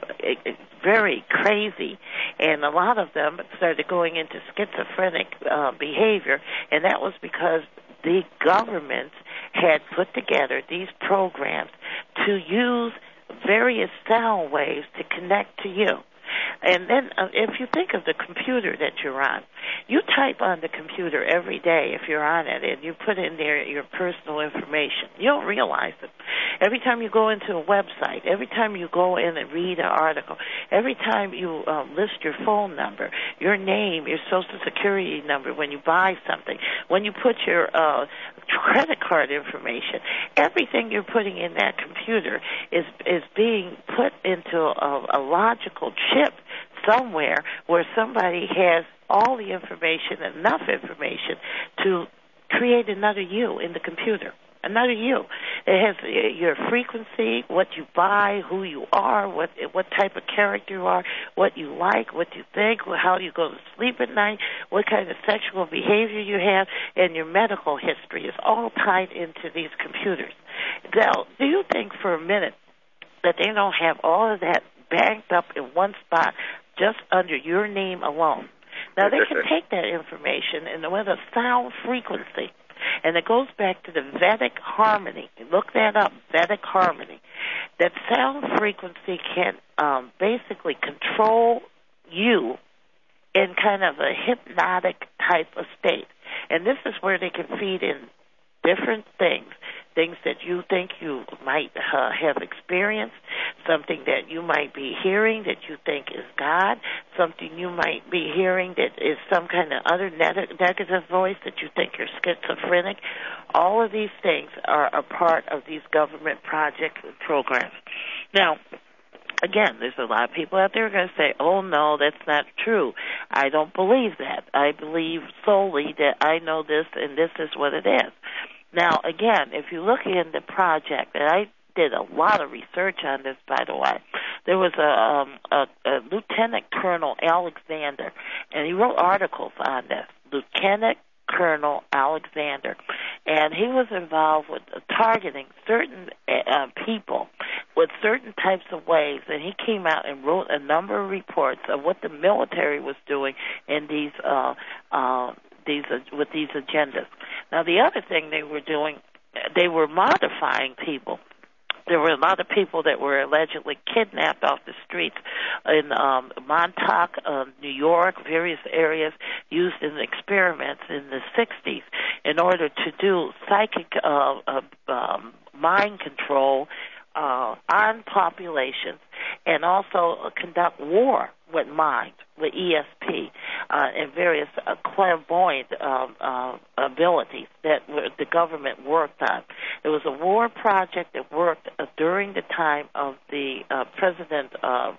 very crazy. And a lot of them started going into schizophrenic uh, behavior. And that was because the governments had put together these programs to use various sound waves to connect to you. And then uh, if you think of the computer that you're on, you type on the computer every day if you're on it, and you put in there your personal information. You don't realize it. Every time you go into a website, every time you go in and read an article, every time you uh, list your phone number, your name, your social security number when you buy something, when you put your uh, credit card information, everything you're putting in that computer is is being put into a, a logical chip somewhere where somebody has all the information, enough information to create another you in the computer. Another you. It has your frequency, what you buy, who you are, what what type of character you are, what you like, what you think, how you go to sleep at night, what kind of sexual behavior you have, and your medical history is all tied into these computers. Now, do you think for a minute that they don't have all of that banked up in one spot just under your name alone? Now, they can take that information and with a sound frequency, and it goes back to the Vedic harmony. Look that up, Vedic harmony. That sound frequency can um, basically control you in kind of a hypnotic type of state. And this is where they can feed in different things, things that you think you might uh, have experienced, something that you might be hearing that you think is God, something you might be hearing that is some kind of other neg- negative voice that you think you're schizophrenic. All of these things are a part of these government projects and programs. Now, again, there's a lot of people out there who are going to say, oh, no, that's not true. I don't believe that. I believe solely that I know this and this is what it is. Now, again, if you look in the project, and I did a lot of research on this, by the way, there was a, um, a, a Lieutenant Colonel Alexander, and he wrote articles on this, Lieutenant Colonel Alexander, and he was involved with targeting certain uh, people with certain types of waves, and he came out and wrote a number of reports of what the military was doing in these uh, uh, these uh, with these agendas. Now, the other thing they were doing, they were modifying people. There were a lot of people that were allegedly kidnapped off the streets in um, Montauk, uh, New York, various areas, used in experiments in the sixties in order to do psychic uh, uh, um, mind control uh, on populations and also uh, conduct war with mind, with E S P, uh, and various uh, clairvoyant um, uh, abilities that w- the government worked on. There was a war project that worked uh, during the time of the uh, President uh,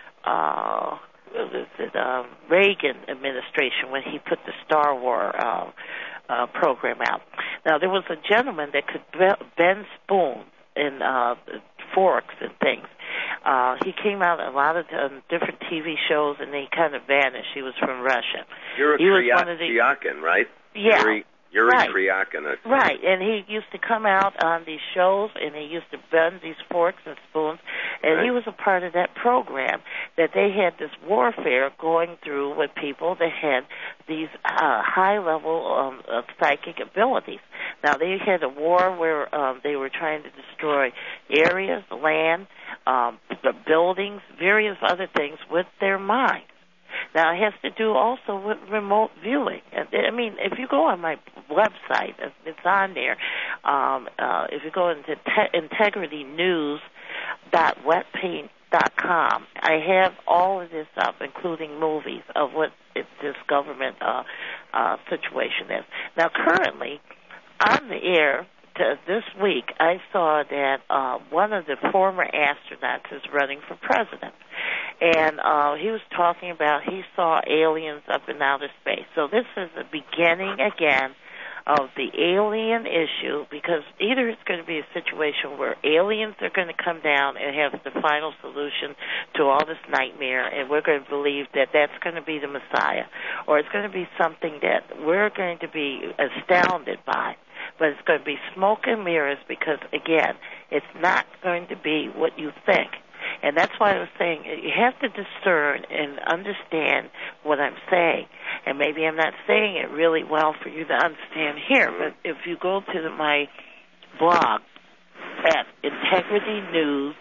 uh, was it, uh, Reagan administration when he put the Star War uh, uh, program out. Now, there was a gentleman that could bend spoons and uh, forks and things. Uh, he came out a lot of um, different T V shows, and he kind of vanished. He was from Russia. You're a he was one of the, Kryakin, right? Yeah. Yuri, Yuri right. Kryakin. Right, and he used to come out on these shows, and he used to bend these forks and spoons, and right. he was a part of that program that they had this warfare going through with people that had these uh, high-level um, of psychic abilities. Now, they had a war where um, they were trying to destroy areas, land, um, buildings, various other things with their mind. Now, it has to do also with remote viewing. I mean, if you go on my website, it's on there. Um, uh, if you go into te- integrity news dot wetpaint dot com, I have all of this up, including movies of what it, this government uh, uh, situation is. Now, currently, on the air to this week, I saw that uh, one of the former astronauts is running for president. And uh, he was talking about he saw aliens up in outer space. So this is the beginning again of the alien issue, because either it's going to be a situation where aliens are going to come down and have the final solution to all this nightmare, and we're going to believe that that's going to be the Messiah, or it's going to be something that we're going to be astounded by. But it's going to be smoke and mirrors, because, again, it's not going to be what you think. And that's why I was saying you have to discern and understand what I'm saying. And maybe I'm not saying it really well for you to understand here, but if you go to the, my blog at integrity news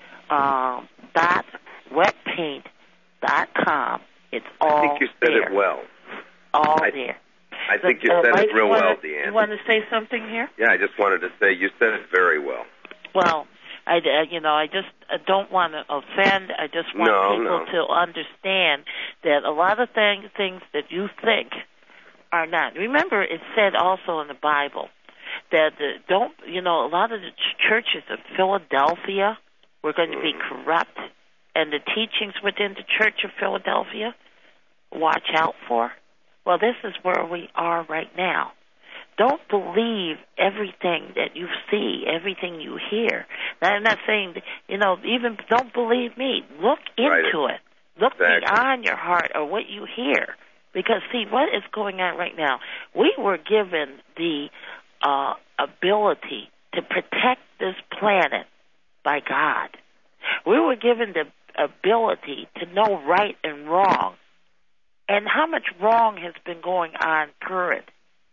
dot wetpaint dot com, it's all I think you said there. it well. All I, there. I think but, you uh, said Mike, it real wanna, well, Deanne. You want to say something here? Yeah, I just wanted to say you said it very well. Well, I, uh, you know, I just uh, don't want to offend. I just want no, people no. to understand that a lot of thing, things that you think are not. Remember, it said also in the Bible that the, don't, you know, a lot of the ch- churches of Philadelphia were going to be corrupt, and the teachings within the Church of Philadelphia, watch out for. Well, this is where we are right now. Don't believe everything that you see, everything you hear. Now, I'm not saying, that, you know, even don't believe me. Look into right. it. Look exactly. beyond your heart or what you hear. Because, see, what is going on right now? We were given the uh, ability to protect this planet by God. We were given the ability to know right and wrong. And how much wrong has been going on current?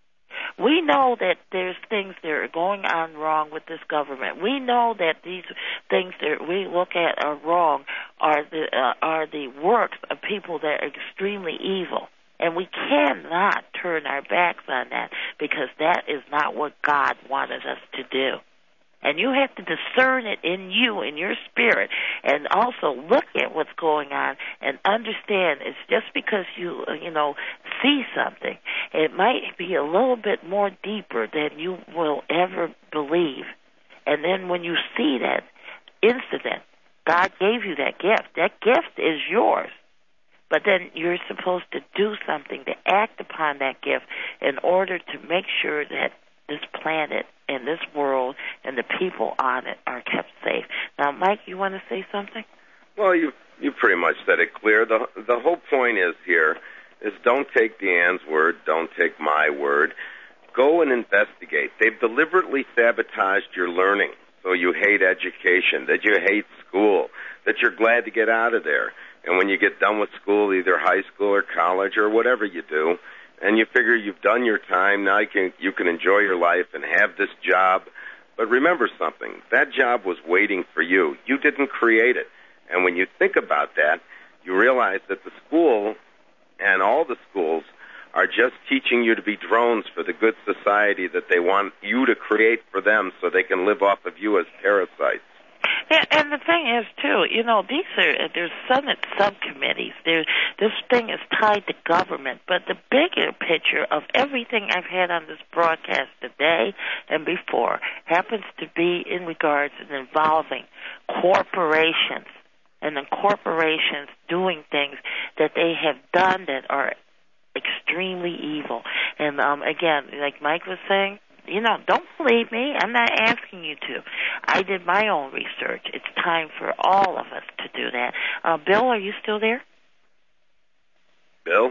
We know that there's things that are going on wrong with this government. We know that these things that we look at are wrong are the uh, are the works of people that are extremely evil. And we cannot turn our backs on that, because that is not what God wanted us to do. And you have to discern it in you, in your spirit, and also look at what's going on and understand it's just because you, you know, see something. It might be a little bit more deeper than you will ever believe. And then when you see that incident, God gave you that gift. That gift is yours. But then you're supposed to do something to act upon that gift in order to make sure that this planet and this world and the people on it are kept safe. Now, Mike, you want to say something? Well, you you pretty much said it clear. The the whole point is here is don't take Deanne's word, don't take my word. Go and investigate. They've deliberately sabotaged your learning, so you hate education, that you hate school, that you're glad to get out of there. And when you get done with school, either high school or college or whatever you do, and you figure you've done your time, now you can, you can enjoy your life and have this job. But remember something, that job was waiting for you. You didn't create it. And when you think about that, you realize that the school and all the schools are just teaching you to be drones for the good society that they want you to create for them so they can live off of you as parasites. Yeah, and the thing is, too, you know, these are, there's Senate subcommittees. There, this thing is tied to government. But the bigger picture of everything I've had on this broadcast today and before happens to be in regards and involving corporations, and then corporations doing things that they have done that are extremely evil. And, um, again, like Mike was saying, you know, don't believe me. I'm not asking you to. I did my own research. It's time for all of us to do that. Uh, Bill, are you still there? Bill?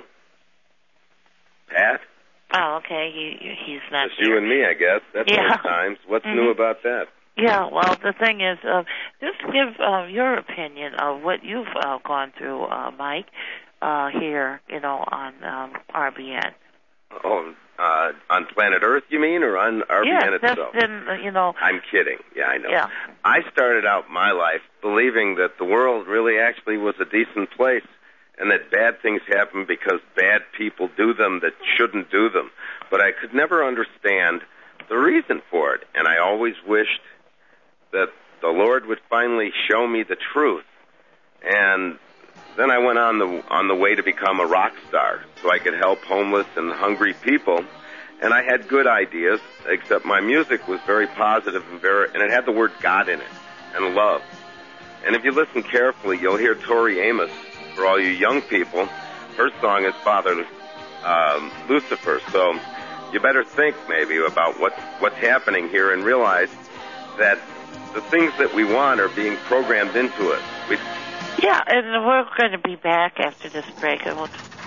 Pat? Oh, okay. He, he's not Just here. you and me, I guess. That's Yeah. most times. What's Mm-hmm. new about that? Yeah, well, the thing is, uh, just give uh, your opinion of what you've uh, gone through, uh, Mike, uh, here, you know, on um, R B N. Oh, uh, on planet Earth, you mean, or on R B N yeah, itself? Yeah, then, uh, you know. I'm kidding. Yeah, I know. Yeah. I started out my life believing that the world really actually was a decent place and that bad things happen because bad people do them that shouldn't do them. But I could never understand the reason for it, and I always wished that the Lord would finally show me the truth. And then I went on the on the way to become a rock star so I could help homeless and hungry people. And I had good ideas, except my music was very positive and very, and it had the word God in it and love. And if you listen carefully, you'll hear Tori Amos, for all you young people, her song is Father um, Lucifer. So you better think maybe about what what's happening here and realize that the things that we want are being programmed into us. We... Yeah, and we're going to be back after this break. And we'll...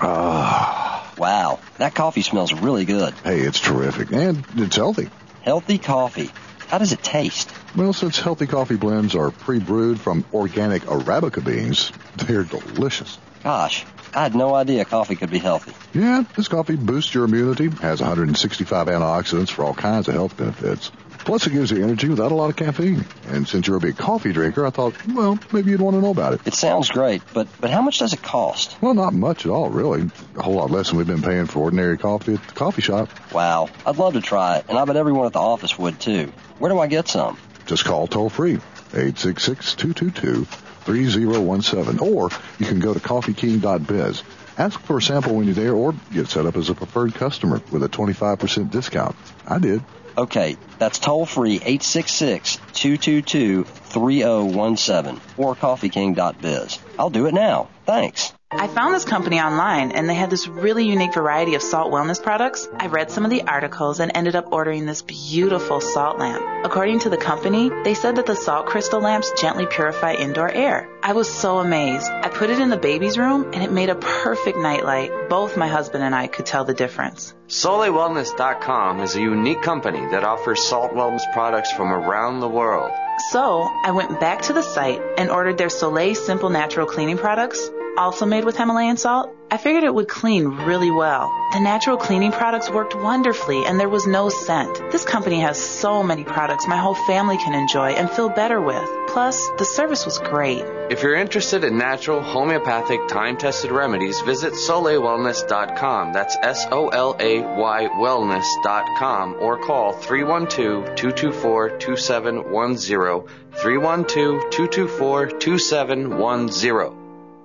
Oh. Wow, that coffee smells really good. Hey, it's terrific, and it's healthy. Healthy coffee. How does it taste? Well, since healthy coffee blends are pre-brewed from organic Arabica beans, they're delicious. Gosh, I had no idea coffee could be healthy. Yeah, this coffee boosts your immunity, has one hundred sixty-five antioxidants for all kinds of health benefits. Plus, it gives you energy without a lot of caffeine. And since you're a big coffee drinker, I thought, well, maybe you'd want to know about it. It sounds great, but, but how much does it cost? Well, not much at all, really. A whole lot less than we've been paying for ordinary coffee at the coffee shop. Wow, I'd love to try it, and I bet everyone at the office would, too. Where do I get some? Just call toll-free, eight six six, two two two, three zero one seven, or you can go to coffee king dot biz. Ask for a sample when you're there, or get set up as a preferred customer with a twenty-five percent discount. I did. Okay, that's toll-free, eight six six, two two two, three zero one seven, or coffee king dot biz. I'll do it now. Thanks. I found this company online, and they had this really unique variety of salt wellness products. I read some of the articles and ended up ordering this beautiful salt lamp. According to the company, they said that the salt crystal lamps gently purify indoor air. I was so amazed. I put it in the baby's room, and it made a perfect nightlight. Both my husband and I could tell the difference. Soleil Wellness dot com is a unique company that offers salt wellness products from around the world. So, I went back to the site and ordered their Soleil Simple Natural Cleaning products, also made with Himalayan salt. I figured it would clean really well. The natural cleaning products worked wonderfully, and there was no scent. This company has so many products my whole family can enjoy and feel better with. Plus, the service was great. If you're interested in natural, homeopathic, time-tested remedies, visit Soleil Wellness dot com. That's S O L A Y Wellness dot com, or call three one two, two two four, two seven one zero, three one two, two two four, two seven one zero.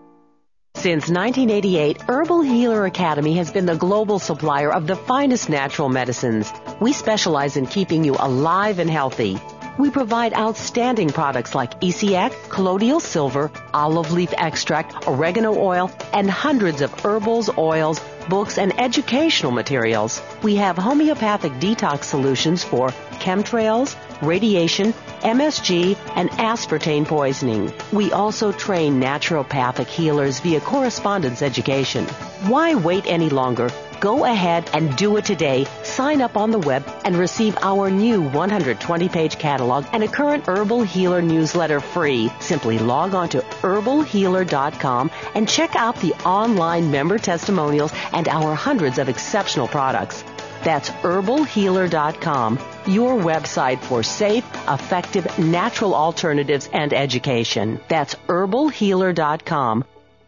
Since nineteen eighty-eight, Herbal Healer Academy has been the global supplier of the finest natural medicines. We specialize in keeping you alive and healthy. We provide outstanding products like E C X, colloidal silver, olive leaf extract, oregano oil, and hundreds of herbals, oils, books, and educational materials. We have homeopathic detox solutions for chemtrails, radiation, M S G, and aspartame poisoning. We also train naturopathic healers via correspondence education. Why wait any longer? Go ahead and do it today. Sign up on the web and receive our new one hundred twenty page catalog and a current Herbal Healer newsletter free. Simply log on to herbal healer dot com and check out the online member testimonials and our hundreds of exceptional products. That's herbal healer dot com, your website for safe, effective, natural alternatives and education. That's herbal healer dot com.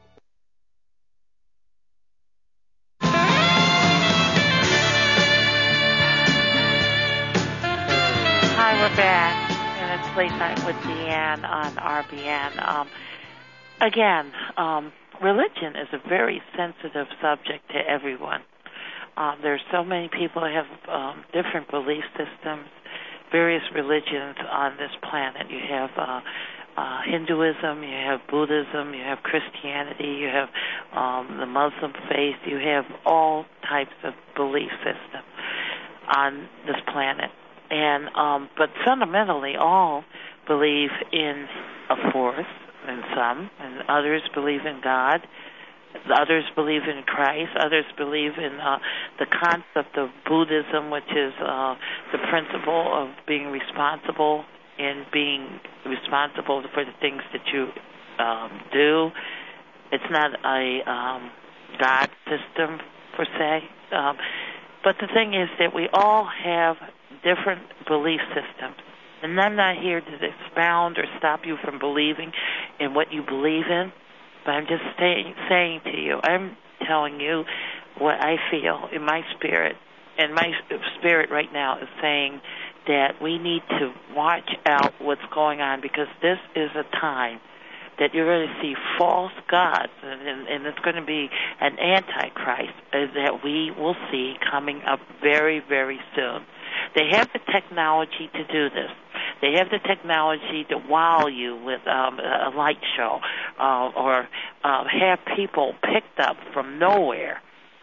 Hi, we're back, and it's Late Night with Deanne on R B N. Um, again, um, religion is a very sensitive subject to everyone. Um, there's so many people who have um, different belief systems, various religions on this planet. You have uh, uh, Hinduism, you have Buddhism, you have Christianity, you have um, the Muslim faith, you have all types of belief systems. on this planet. And um, but fundamentally, all believe in a force, and some, and others believe in God. Others believe in Christ. Others believe in uh, the concept of Buddhism, which is uh, the principle of being responsible and being responsible for the things that you um, do. It's not a um, God system, per se. Um, but the thing is that we all have different belief systems. And I'm not here to expound or stop you from believing in what you believe in, but I'm just stay, saying to you, I'm telling you what I feel in my spirit. And my spirit right now is saying that we need to watch out what's going on, because this is a time that you're going to see false gods, and, and, and it's going to be an antichrist uh, that we will see coming up very, very soon. They have the technology to do this. They have the technology to wow you with um, a light show uh, or uh, have people picked up from nowhere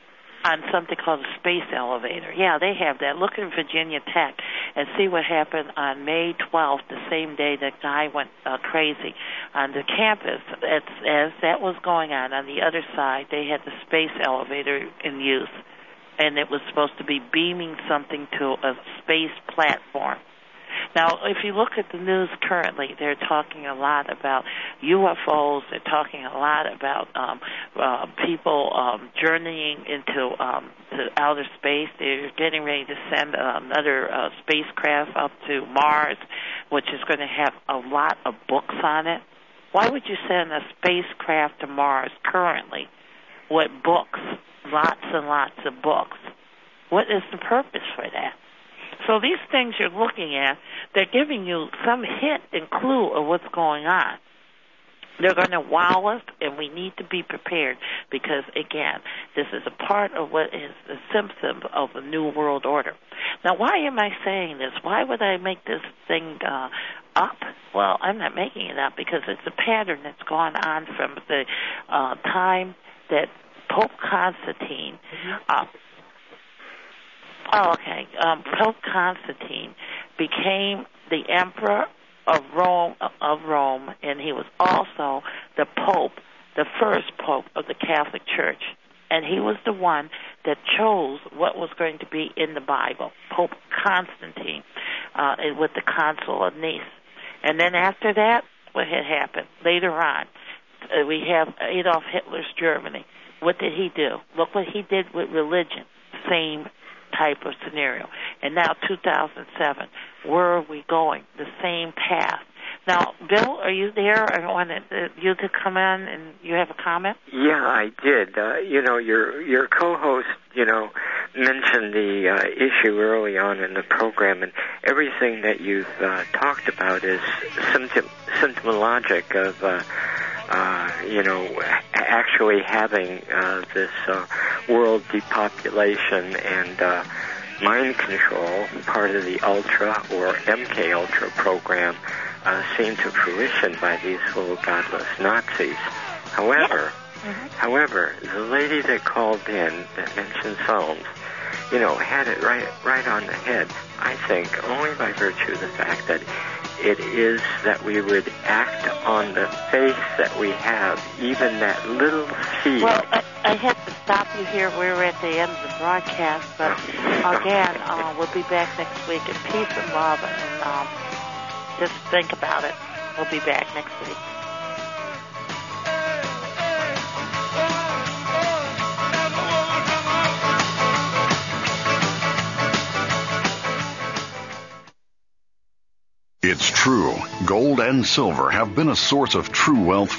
on something called a space elevator. Yeah, they have that. Look at Virginia Tech and see what happened on May twelfth, the same day that guy went uh, crazy on the campus. As, as that was going on, on the other side, they had the space elevator in use, and it was supposed to be beaming something to a space platform. Now, if you look at the news currently, they're talking a lot about U F Os. They're talking a lot about um, uh, people um, journeying into um, to outer space. They're getting ready to send another uh, spacecraft up to Mars, which is going to have a lot of books on it. Why would you send a spacecraft to Mars currently with books, lots and lots of books? What is the purpose for that? So these things you're looking at, they're giving you some hint and clue of what's going on. They're going to wow us, and we need to be prepared because, again, this is a part of what is the symptom of the New World Order. Now, why am I saying this? Why would I make this thing uh, up? Well, I'm not making it up because it's a pattern that's gone on from the uh, time that Pope Constantine uh, Oh, okay. Um, Pope Constantine became the emperor of Rome, of Rome, and he was also the Pope, the first Pope of the Catholic Church. And he was the one that chose what was going to be in the Bible, Pope Constantine, uh, with the Council of Nice. And then after that, what had happened? Later on, uh, we have Adolf Hitler's Germany. What did he do? Look what he did with religion. Same type of scenario. And now two thousand seven, where are we going? The same path. Now, Bill, are you there? I wanted you to come in, and you have a comment? Yeah, I did. Uh, you know, your your co-host, you know, mentioned the uh, issue early on in the program, and everything that you've uh, talked about is symptom symptomologic of uh, uh, you know, actually having uh, this uh, world depopulation and uh, mind control, part of the Ultra or M K Ultra program, uh, seen to fruition by these little godless Nazis. However, mm-hmm. however, the lady that called in that mentioned Psalms, you know, had it right right on the head, I think, only by virtue of the fact that it is that we would act on the faith that we have, even that little seed. Well, I, I had to stop you here. We're at the end of the broadcast, but again, uh, we'll be back next week in peace and love, and um, just think about it. We'll be back next week. It's true. Gold and silver have been a source of true wealth